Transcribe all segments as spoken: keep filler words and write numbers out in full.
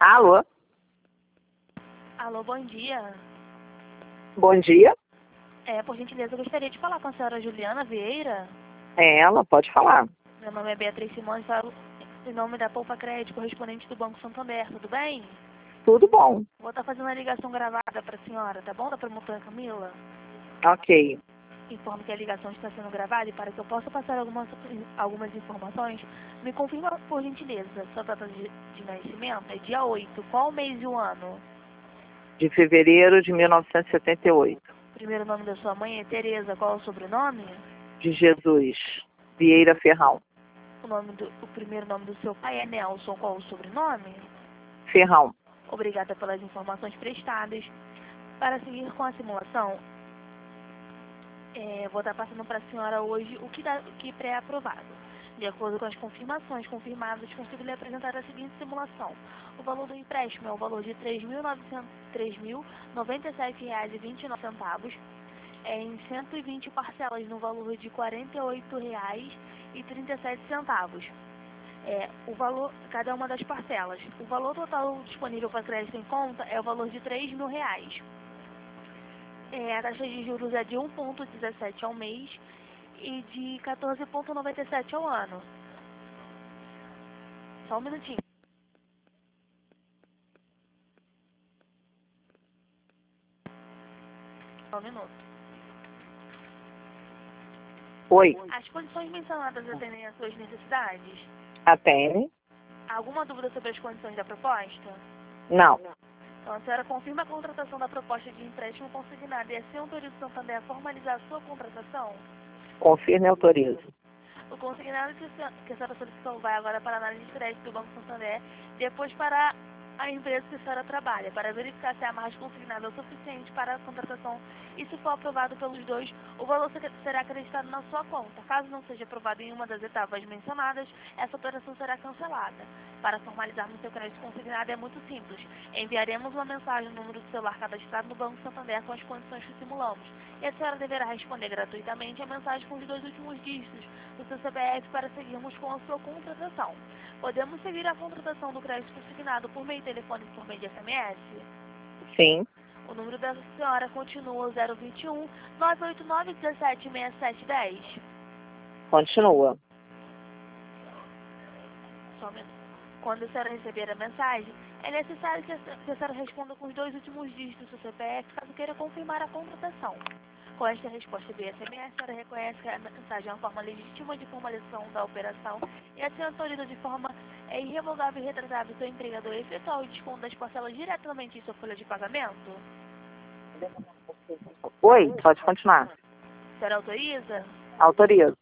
Alô? Alô, bom dia. Bom dia. É, por gentileza, eu gostaria de falar com a senhora Juliana Vieira. É ela, pode falar. Meu nome é Beatriz Simões, falo em nome da Poupa Crédito, correspondente do Banco Santander, tudo bem? Tudo bom. Vou estar fazendo uma ligação gravada para a senhora, tá bom, da promotora Camila? Ok. Informo que a ligação está sendo gravada e para que eu possa passar algumas, algumas informações, me confirma, por gentileza, sua data de, de nascimento é dia oito, qual mês e o ano? De fevereiro de mil novecentos e setenta e oito. O primeiro nome da sua mãe é Tereza, qual é o sobrenome? De Jesus. Vieira Ferrão. O, nome do, o primeiro nome do seu pai é Nelson, qual é o sobrenome? Ferrão. Obrigada pelas informações prestadas. Para seguir com a simulação, é, vou estar passando para a senhora hoje o que, dá, o que pré-aprovado. De acordo com as confirmações confirmadas, consigo lhe apresentar a seguinte simulação. O valor do empréstimo é o valor de três mil e noventa e sete reais e vinte e nove centavos, é em cento e vinte parcelas no valor de quarenta e oito reais e trinta e sete centavos. É, o valor, cada uma das parcelas. O valor total disponível para crédito em conta é o valor de três mil reais. É, a taxa de juros é de um vírgula dezessete ao mês e de quatorze vírgula noventa e sete ao ano. Só um minutinho. Só um minuto. Oi. As condições mencionadas atendem às suas necessidades? Atene? Alguma dúvida sobre as condições da proposta? Não. Então, a senhora confirma a contratação da proposta de empréstimo consignado e assim autoriza o Santander a formalizar a sua contratação? Confirme e autorizo. O consignado que a senhora solicitou vai agora para a análise de crédito do Banco Santander, depois para a empresa que a senhora trabalha, para verificar se a margem consignada é o suficiente para a contratação e, se for aprovado pelos dois, o valor será acreditado na sua conta. Caso não seja aprovado em uma das etapas mencionadas, essa operação será cancelada. Para formalizarmos seu crédito consignado é muito simples. Enviaremos uma mensagem no número do celular cadastrado no Banco Santander com as condições que simulamos. E a senhora deverá responder gratuitamente a mensagem com os dois últimos dígitos do seu C P F para seguirmos com a sua contratação. Podemos seguir a contratação do crédito consignado por meio telefônico por meio de S M S? Sim. O número da senhora continua zero vinte e um, nove oito nove, um sete, seis sete um zero. Continua. Só um minuto. Quando a senhora receber a mensagem, é necessário que a senhora responda com os dois últimos dígitos do seu C P F caso queira confirmar a contratação. Com esta resposta via S M S, a senhora reconhece que a mensagem é uma forma legítima de formalização da operação e a senhora autoriza de forma é, irrevogável e retratável o seu empregador a efetuar o desconto das parcelas diretamente em sua folha de pagamento? Oi, pode continuar. A senhora autoriza? Autorizo.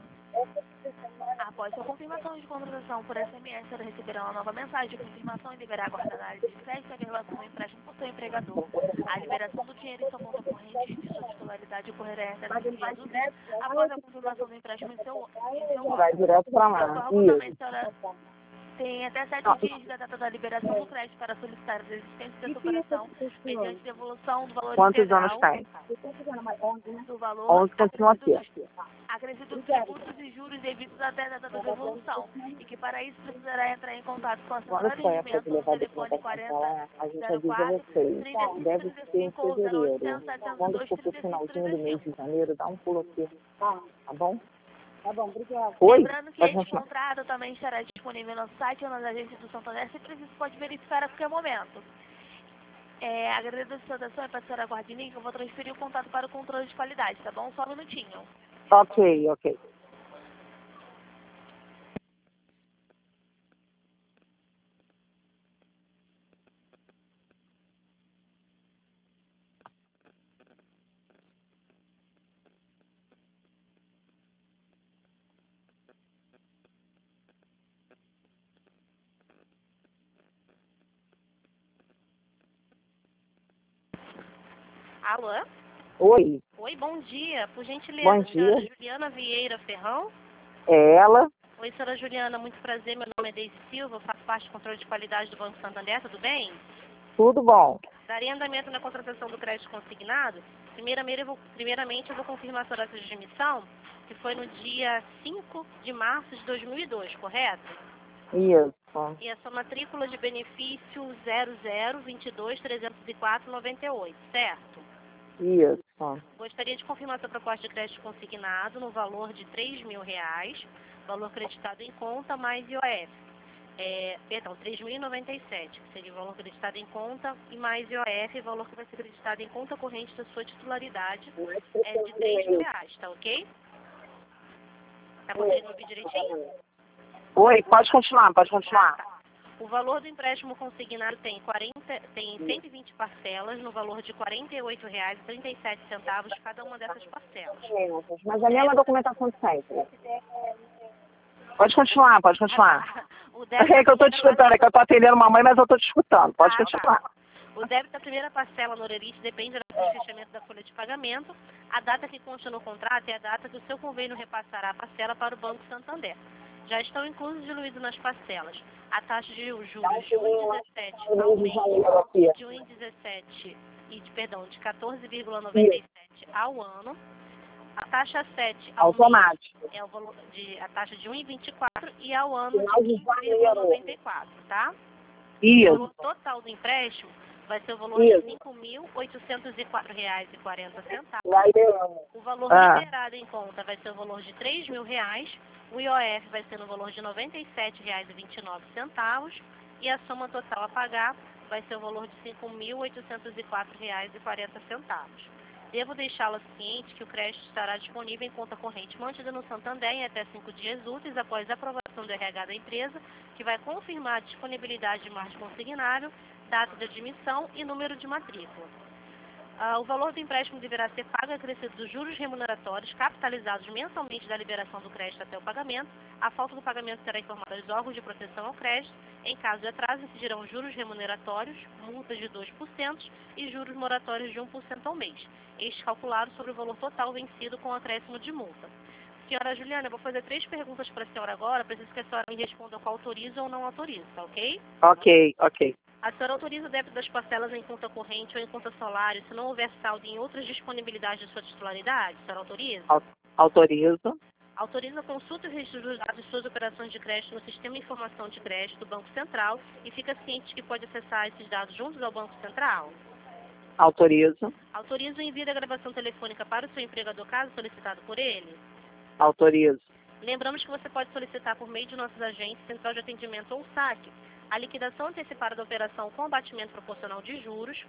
Após sua confirmação de contratação por S M S, a senhora receberá uma nova mensagem de confirmação e deverá aguardar a análise de crédito e a verbação do empréstimo por seu empregador. A liberação do dinheiro em sua conta corrente de sua titularidade ocorrerá em até cinco dias úteis após a confirmação do empréstimo em seu, em seu Vai órgão. direto pra De lá. acordo também, a Isso. senhora tem até sete dias da data da liberação do crédito para solicitar a desistência dessa operação mediante devolução do valor Quantos anos integral tem? do valor onze continua aqui. acrescido dos, acrescido dos tributos e juros devidos até a data da devolução e que para isso precisará entrar em contato com a Quando central de foi a época rendimento de no levar a telefone documentação pra lá, a gente avisa quatro vocês. trinta e cinco, Deve trinta e ser em cinco ou zero fevereiro. oitocentos, setecentos e Quando dois, for pro trinta e cinco, finalzinho trinta do e mês de cinco. janeiro, dá um pulo aqui. Tá bom? Tá bom, obrigada. Oi, Lembrando que pode este continuar. contrato também estará disponível no site ou nas agências do Santander, se preciso pode verificar a qualquer momento. É, agradeço a sua atenção e para a senhora aguarde link, eu vou transferir o contato para o controle de qualidade, tá bom? Só um minutinho. Ok, ok. Alô? Oi, Oi, bom dia. Por gentileza, bom senhora dia. Juliana Vieira Ferrão? É ela? Oi, senhora Juliana, muito prazer. Meu nome é Deise Silva, eu faço parte do controle de qualidade do Banco Santander, tudo bem? Tudo bom. Darei andamento na contratação do crédito consignado. Primeiramente, eu vou, primeiramente, eu vou confirmar a sua data de emissão, que foi no dia cinco de março de dois mil e dois, correto? Isso. E a sua matrícula de benefício zero zero vinte e dois trezentos e quatro noventa e oito, certo? Isso. Gostaria de confirmar sua proposta de crédito consignado no valor de três mil reais, valor creditado em conta mais I O F. É, perdão, três mil e noventa e sete, que seria o valor creditado em conta, e mais I O F, valor que vai ser creditado em conta corrente da sua titularidade, é de três mil reais, tá ok? Tá conseguindo ouvir direitinho? Oi, pode continuar, pode continuar. Ah, tá. O valor do empréstimo consignado tem, quarenta, tem cento e vinte parcelas no valor de quarenta e oito reais e trinta e sete centavos cada uma dessas parcelas. Mas a mesma documentação de sempre. Pode continuar, pode continuar. O É que eu tô te escutando, é que eu tô atendendo uma mãe, mas eu tô te escutando. Pode Ah, continuar. tá. O débito da primeira parcela no Orerite depende do fechamento da folha de pagamento. A data que consta no contrato é a data que o seu convênio repassará a parcela para o Banco Santander. Já estão inclusos diluídos nas parcelas a taxa de juros de um vírgula dezessete ao mês, de um vírgula dezessete e de, perdão, de quatorze vírgula noventa e sete ao ano. A taxa sete ao Automático. mês é o valor de a taxa de um vírgula vinte e quatro e ao ano de quinze vírgula noventa e quatro, tá? Isso. O valor total do empréstimo vai ser o valor de cinco mil oitocentos e quatro reais e quarenta centavos. O valor Ah. liberado em conta vai ser o valor de três mil reais. O I O F vai ser no valor de noventa e sete reais e vinte e nove centavos. E a soma total a pagar vai ser o valor de cinco mil oitocentos e quatro reais e quarenta centavos. Devo deixá-la ciente que o crédito estará disponível em conta corrente mantida no Santander em até cinco dias úteis após a aprovação do R H da empresa, que vai confirmar a disponibilidade de margem consignável, data de admissão e número de matrícula. Ah, o valor do empréstimo deverá ser pago acrescido dos juros remuneratórios capitalizados mensalmente da liberação do crédito até o pagamento. A falta do pagamento será informada aos órgãos de proteção ao crédito. Em caso de atraso, incidirão juros remuneratórios, multas de dois por cento e juros moratórios de um por cento ao mês. Este calculado sobre o valor total vencido com acréscimo de multa. Senhora Juliana, eu vou fazer três perguntas para a senhora agora. Preciso que a senhora me responda qual autoriza ou não autoriza, tá ok? Ok, ok. A senhora autoriza o débito das parcelas em conta corrente ou em conta salário se não houver saldo em outras disponibilidades de sua titularidade? A senhora autoriza? Autorizo. Autoriza a consulta e registro dos dados de suas operações de crédito no Sistema de Informação de Crédito do Banco Central e fica ciente que pode acessar esses dados juntos ao Banco Central? Autorizo. Autoriza o envio da gravação telefônica para o seu empregador caso solicitado por ele? Autorizo. Lembramos que você pode solicitar por meio de nossos agentes, central de atendimento ou saque, a liquidação antecipada da operação com abatimento proporcional de juros,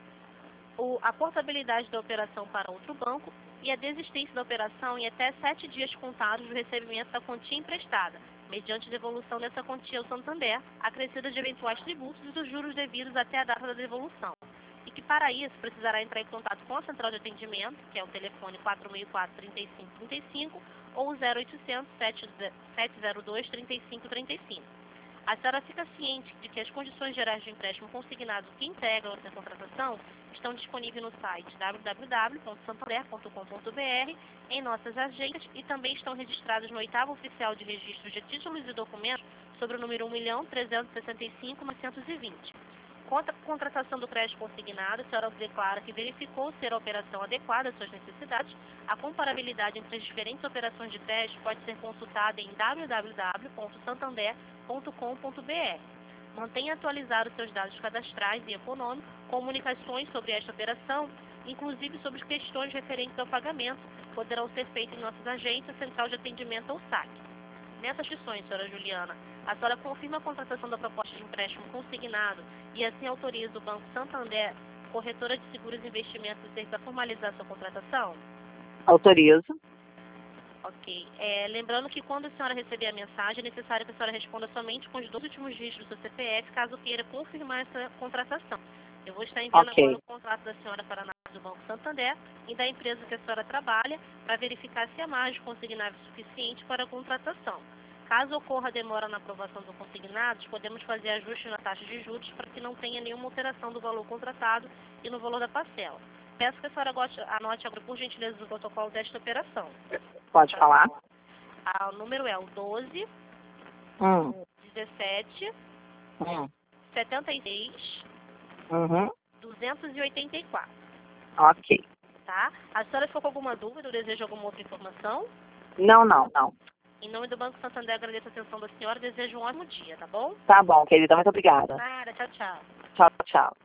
o, a portabilidade da operação para outro banco e a desistência da operação em até sete dias contados do recebimento da quantia emprestada, mediante devolução dessa quantia ao Santander, acrescida de eventuais tributos e dos juros devidos até a data da devolução. E que para isso precisará entrar em contato com a central de atendimento, que é o telefone quatro mil e quatro, trinta e cinco trinta e cinco ou o zero oitocentos, sete zero dois, trinta e cinco trinta e cinco. A senhora fica ciente de que as condições gerais de empréstimo consignado que integram essa contratação estão disponíveis no site w w w ponto santander ponto com ponto b r, em nossas agências e também estão registradas no oitavo oficial de registros de títulos e documentos sobre o número um milhão trezentos e sessenta e cinco mil novecentos e vinte. Quanto à contratação do crédito consignado, a senhora declara que verificou ser a operação adequada às suas necessidades. A comparabilidade entre as diferentes operações de crédito pode ser consultada em w w w ponto santander ponto com ponto b r. Mantenha atualizados seus dados cadastrais e econômicos, comunicações sobre esta operação, inclusive sobre questões referentes ao pagamento, poderão ser feitas em nossas agências, central de atendimento ou saque. Nessas questões, senhora Juliana, a senhora confirma a contratação da proposta de empréstimo consignado e assim autoriza o Banco Santander, corretora de seguros e investimentos, a formalizar sua contratação? Autorizo. Ok. É, lembrando que quando a senhora receber a mensagem, é necessário que a senhora responda somente com os dois últimos dígitos do seu C P F, caso queira confirmar essa contratação. Eu vou estar enviando Ok. agora o contrato da senhora para a análise do Banco Santander e da empresa que a senhora trabalha, para verificar se a margem consignável é suficiente para a contratação. Caso ocorra demora na aprovação do consignado, podemos fazer ajustes na taxa de juros para que não tenha nenhuma alteração do valor contratado e no valor da parcela. Peço que a senhora goste- anote agora, por gentileza, o protocolo desta operação. Pode falar? Ah, o número é o doze, Hum. dezessete, Hum. setenta e seis, Uhum. duzentos e oitenta e quatro, Ok. tá? A senhora ficou com alguma dúvida ou deseja alguma outra informação? Não, não, não. Em nome do Banco Santander, agradeço a atenção da senhora e desejo um ótimo dia, tá bom? Tá bom, querida. Muito obrigada. Nada, tchau, tchau. Tchau, tchau.